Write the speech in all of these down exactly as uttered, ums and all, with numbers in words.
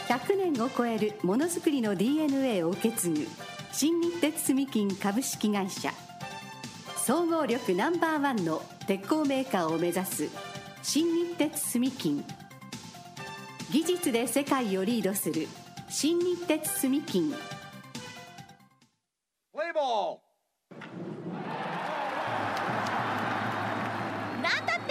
ひゃくねんを超えるものづくりの ディーエヌエー を受け継ぐ新日鉄住金株式会社、総合力ナンバーワンの鉄鋼メーカーを目指す新日鉄住金、技術で世界をリードする新日鉄住金。 プレイボール。 なんだって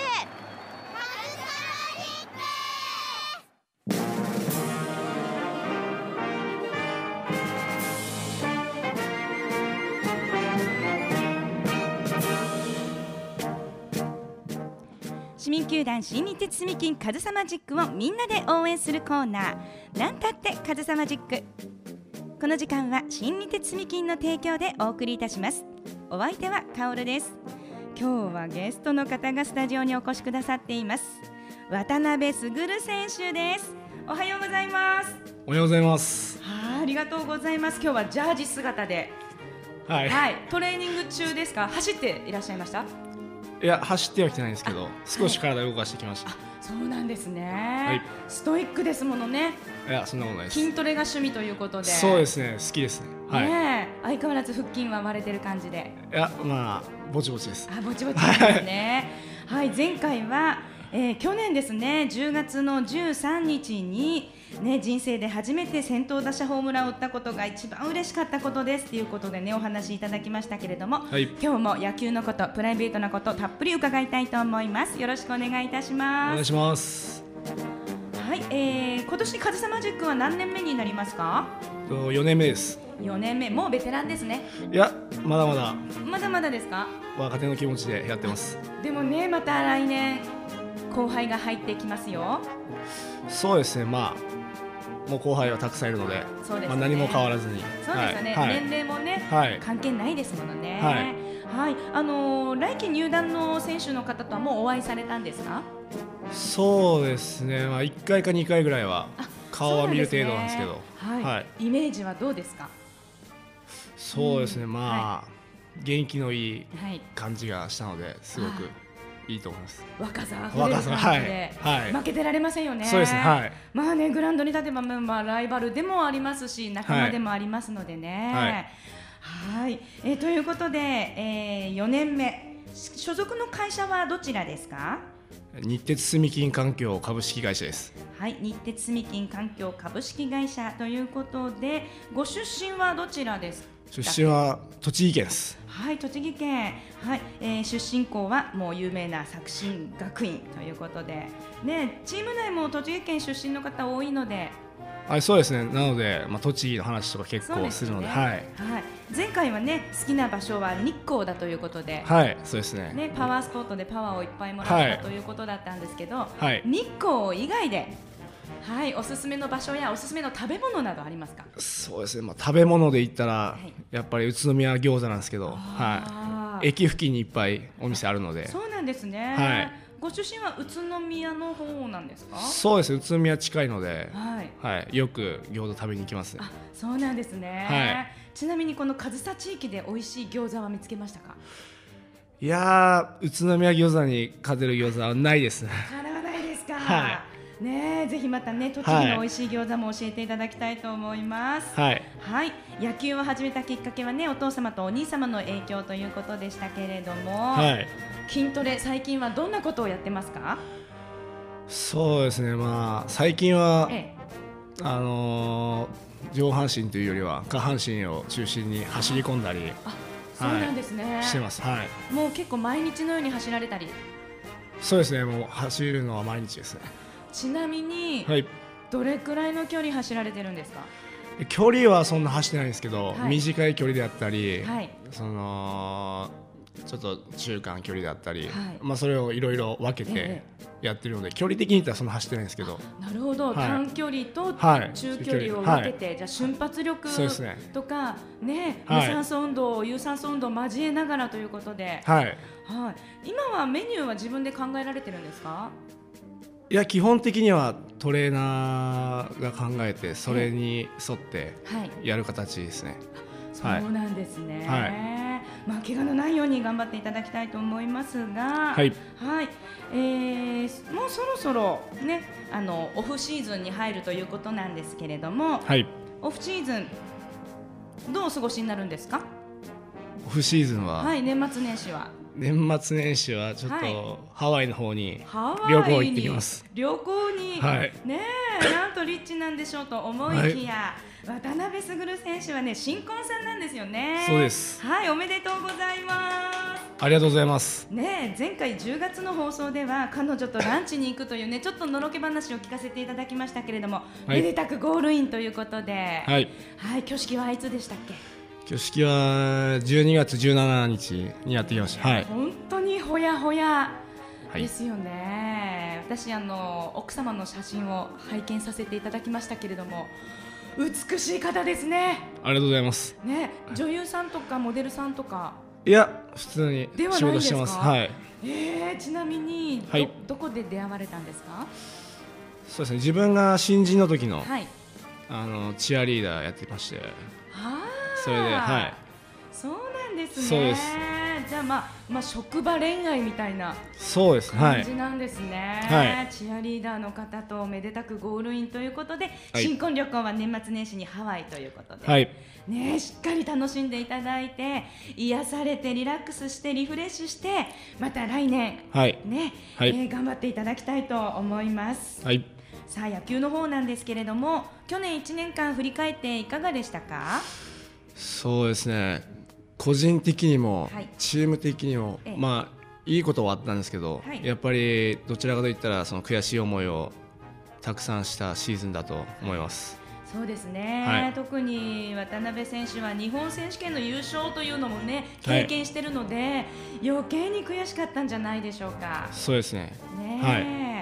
市民球団新日鉄住金カズサマジックをみんなで応援するコーナー、なんたってカズサマジック。この時間は新日鉄住金の提供でお送りいたします。お相手はカオルです。今日はゲストの方がスタジオにお越しくださっています。渡辺優選手です。おはようございます。 おはようございます。 はあ、ありがとうございます。今日はジャージ姿で、 はい、 はい、トレーニング中ですか？走っていらっしゃいました？ いや、走ってはきてないんですけど、少し体を動かしてきました。 あ、そうなんですね、 はい、 ストイックですものね。 いや、そんなことないです。 筋トレが趣味ということで。 そうですね、好きですね。はい、 ねえ、相変わらず腹筋は割れてる感じで。 いや、まあぼちぼちです。 あ、ぼちぼちですね。はい、前回は、えー、去年ですね、じゅうがつのじゅうさんにちに、ね、人生で初めて先頭打者ホームランを打ったことが一番嬉しかったことですということでね、お話しいただきましたけれども、はい、今日も野球のこと、プライベートなことたっぷり伺いたいと思います。よろしくお願いいたします。 お願いします。 はい、えー、今年カズサマジックは何年目になりますか？ よねんめです。 よねんめ、もうベテランですね。 いや、まだまだまだまだですか？ 若手の気持ちでやってます。 でもね、また来年後輩が入ってきますよ。 そうですね、まあもう後輩はたくさんいるので、そうですね、まあ、何も変わらずに。 そうですよね、はい、年齢もね、はい、関係ないですものね。はい、はい、あのー、来季入団の選手の方とはもうお会いされたんですか？ そうですね、まあ、いっかいかにかいぐらいは顔は見る程度なんですけど、 はいはい、イメージはどうですか？ そうですね、うん、まあ、はい、元気のいい感じがしたので、すごくいいと思います。 若さあふれる感じで、はいはい、負けてられませんよね。 そうですね、はい、 まあね、グラウンドに立てば、まあ、ライバルでもありますし、仲間でもありますのでね。はい、はい、えー、ということで、えー、よねんめ、所属の会社はどちらですか？ 日鉄住金環境株式会社です。 はい、日鉄住金環境株式会社ということで、ご出身はどちらですか？ 出身は栃木県です。 はい、栃木県、はい、えー、出身校はもう有名な作新学院ということで、ね、チーム内も栃木県出身の方多いので。 はい、そうですね、なので、まあ、栃木の話とか結構するので、はい、はい、 前回はね、好きな場所は日光だということで、 はい、そうですね、 ね、パワースポットでパワーをいっぱいもらった、はい、ということだったんですけど、はい、日光以外で、はい、おすすめの場所やおすすめの食べ物などありますか？ そうですね、まあ、食べ物で言ったら、はい、やっぱり宇都宮餃子なんですけど、はい、駅付近にいっぱいお店あるので。 そうなんですね、はい、ご出身は宇都宮の方なんですか？ そうですね、宇都宮近いので、はいはい、よく餃子食べに行きますね。 あ、そうなんですね、はい、ちなみにこの上総地域で美味しい餃子は見つけましたか？ いやー、宇都宮餃子に勝てる餃子はないですね。 かなわないですか？ はい、 ね、ぜひまたね、栃木の美味しい餃子も教えていただきたいと思います。はい、はい、野球を始めたきっかけはね、お父様とお兄様の影響ということでしたけれども、はい、筋トレ、最近はどんなことをやってますか？ そうですね、まあ、最近は、ええ、あのー、上半身というよりは下半身を中心に走り込んだり、 あ、そうなんですね、 はい、してます。はい、 もう結構毎日のように走られたり。 そうですね、もう走るのは毎日ですね。 ちなみに、はい、どれくらいの距離走られてるんですか？ 距離はそんな走ってないんですけど、はい、短い距離であったり、はい、そのちょっと中間距離であったり、はい、まあ、それをいろいろ分けてやってるので、ええ、距離的に言ったらそんな走ってないんですけど。 なるほど、はい、短距離と中距離を分けて、はい、じゃあ瞬発力とか、ね、無酸素運動、有酸素運動を交えながらということで、はい、はい、今はメニューは自分で考えられてるんですか？ いや、基本的にはトレーナーが考えて、それに沿ってやる形ですね。 はい、そうなんですね、はい、 まあ、怪我のないように頑張っていただきたいと思いますが、 はい、 はい、えー、もうそろそろ、ね、あのオフシーズンに入るということなんですけれども、 はい、 オフシーズンどうお過ごしになるんですか？ オフシーズンは、 はい、年末年始は年末年始はちょっと、はい、ハワイの方に旅行行ってきます。 旅行に、 はい、 ねえ、なんとリッチなんでしょうと思いきや、はい、渡辺優選手はね、新婚さんなんですよね。 そうです。 はい、おめでとうございます。 ありがとうございます。 ねえ、前回じゅうがつの放送では彼女とランチに行くというね、ちょっとのろけ話を聞かせていただきましたけれども、はい、めでたくゴールインということで、はい、はい、挙式はいつでしたっけ？ 挙式はじゅうにがつじゅうしちにちにやってきました。はい、 本当にほやほやですよね。はい、私あの奥様の写真を拝見させていただきましたけれども、美しい方ですね。 ありがとうございます。ね、 女優さんとかモデルさんとか？ いや、普通に仕事してます。はい。 えー、ちなみに ど,、はい、どこで出会われたんですか？ そうですね、自分が新人の時の、はい、あのチアリーダーやってまして、それで、はい、 そうなんですね。 そうです。 じゃあ、まあ、まあ職場恋愛みたいなそうです感じなんですね。 はい、 チアリーダーの方とめでたくゴールインということで、 はい、 新婚旅行は年末年始にハワイということで、 はい、 ね、しっかり楽しんでいただいて、癒されてリラックスしてリフレッシュして、また来年、 はいね、 はい、 えー、頑張っていただきたいと思います。 はい、 さあ野球の方なんですけれども、去年いちねんかん振り返っていかがでしたか？ そうですね、個人的にも、はい、チーム的にも、ええ、まあいいことはあったんですけど、はい、やっぱりどちらかといったらその悔しい思いをたくさんしたシーズンだと思います。 そうですね、はい、特に渡辺選手は日本選手権の優勝というのもね経験しているので、はい、余計に悔しかったんじゃないでしょうか。 そうですね。 ね、 はい、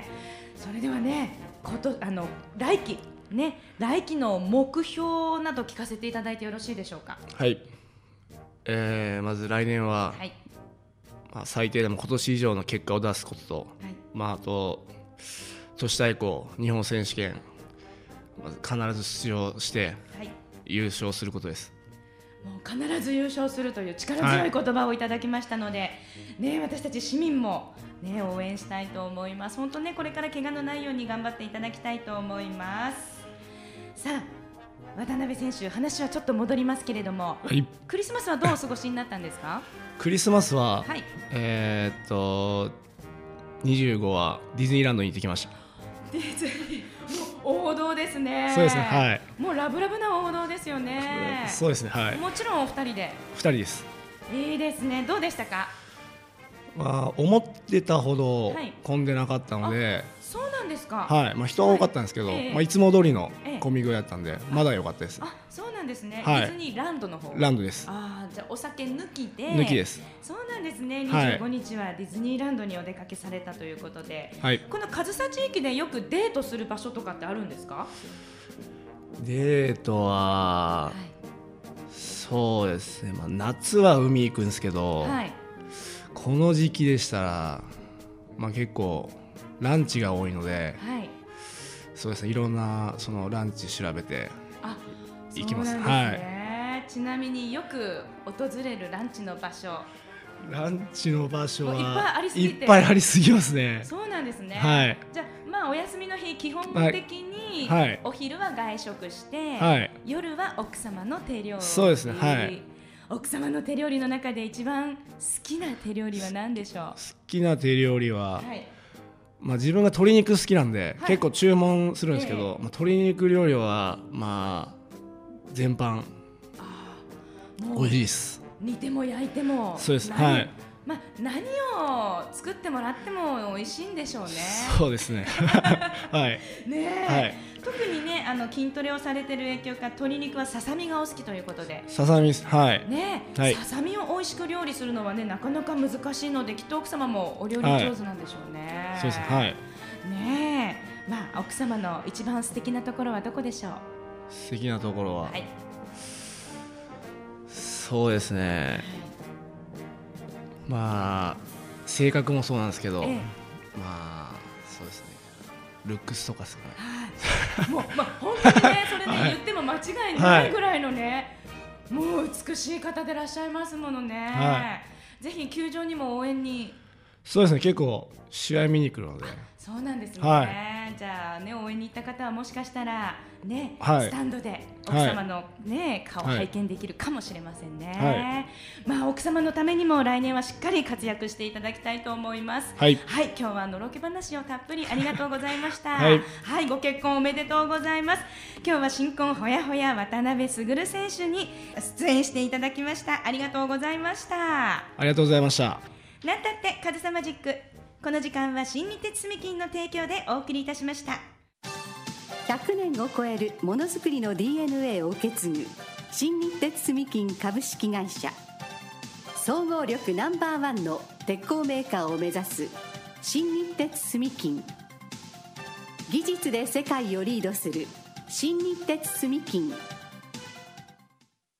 それではね、ことあの来季ね、来季の目標など聞かせていただいてよろしいでしょうか。 はい、えー、まず来年は、はい、まあ、最低でも今年以上の結果を出すことと、はい、まあ、あと都市対抗日本選手権必ず出場して優勝することです。 もう必ず優勝するという力強い言葉をいただきましたので、はい、ね、私たち市民も、ね、応援したいと思います。本当ね、これから怪我のないように頑張っていただきたいと思います。さあ渡辺選手、話はちょっと戻りますけれども、はい、クリスマスはどうお過ごしになったんですか？ クリスマスは、 はい、 えー、っとにじゅうごはディズニーランドに行ってきました。 ディズニー王道ですね。 そうですね、はい、 もうラブラブな王道ですよね。 そうですね、はい、 もちろんお二人で。 ふたりです。 いいですね。どうでしたか？ まあ、思ってたほど混んでなかったので、はい、 そうなんですか。 はい、まあ、人は多かったんですけど、はい、まあ、いつも通りの混み具合だったんで、ええ、まだ良かったです。 あ、そうなんですね、 はい、 ディズニーランドの方。 ランドです。 あ、じゃあお酒抜きで。 抜きです。 そうなんですね。にじゅうごにちはディズニーランドにお出かけされたということで、はい、この上総地域でよくデートする場所とかってあるんですか？ デートは、はい、そうですね、まあ、夏は海行くんですけど、はい、この時期でしたら、まあ、結構ランチが多いので、はい、そうですね、いろんなそのランチ調べて行きます。 そうなんですね。はい、ちなみによく訪れるランチの場所。 ランチの場所はいっぱいありすぎて。 いっぱいありすぎますね。 そうなんですね。 はい、 じゃあ、まあ、お休みの日基本的に、はい、お昼は外食して、はい、夜は奥様の手料理。 そうですね、はい、 奥様の手料理の中で一番好きな手料理は何でしょう？ 好きな手料理は、はい、まあ、自分が鶏肉好きなんで、はい、結構注文するんですけど、えーまあ、鶏肉料理は、まあ、全般美味しいです。 煮ても焼いても。 そうです、はい、 まあ、何を作ってもらっても美味しいんでしょうね。 そうですねはいね、はい、特にね、あの筋トレをされてる影響か鶏肉はささみがお好きということで。 ささみ、はいね、はい、ささみを美味しく料理するのはね、なかなか難しいので、きっと奥様もお料理上手なんでしょうね。 はい、そうです、はい、 ねえ、まあ、奥様の一番素敵なところはどこでしょう？ 素敵なところは、はい、そうですね、はい、まあ性格もそうなんですけど、ええ、まあそうですね、ルックスとかですかね。 はい、もう、まあ、本当にね、それね、はい、言っても間違いないぐらいのね、 もう美しい方でいらっしゃいますものね、 はい、 ぜひ球場にも応援に。 そうですね、結構試合見に来るので。 そうなんですね、 はい、 じゃあね、応援に行った方はもしかしたらね、 はい、 スタンドで奥様の、ね、顔を拝見できるかもしれませんね、はい、まあ、奥様のためにも来年はしっかり活躍していただきたいと思います。 はい、 はい、今日はのろけ話をたっぷりありがとうございました。 はい、 はい、ご結婚おめでとうございます。今日は新婚ほやほや渡辺卓選手に出演していただきました。ありがとうございました。 ありがとうございました。 なんたってカズサマジック、この時間は新日鉄住金の提供でお送りいたしました。 ひゃくねんを超えるものづくりの ディーエヌエー を受け継ぐ新日鉄住金株式会社、総合力ナンバーワンの鉄鋼メーカーを目指す新日鉄住金、技術で世界をリードする新日鉄住金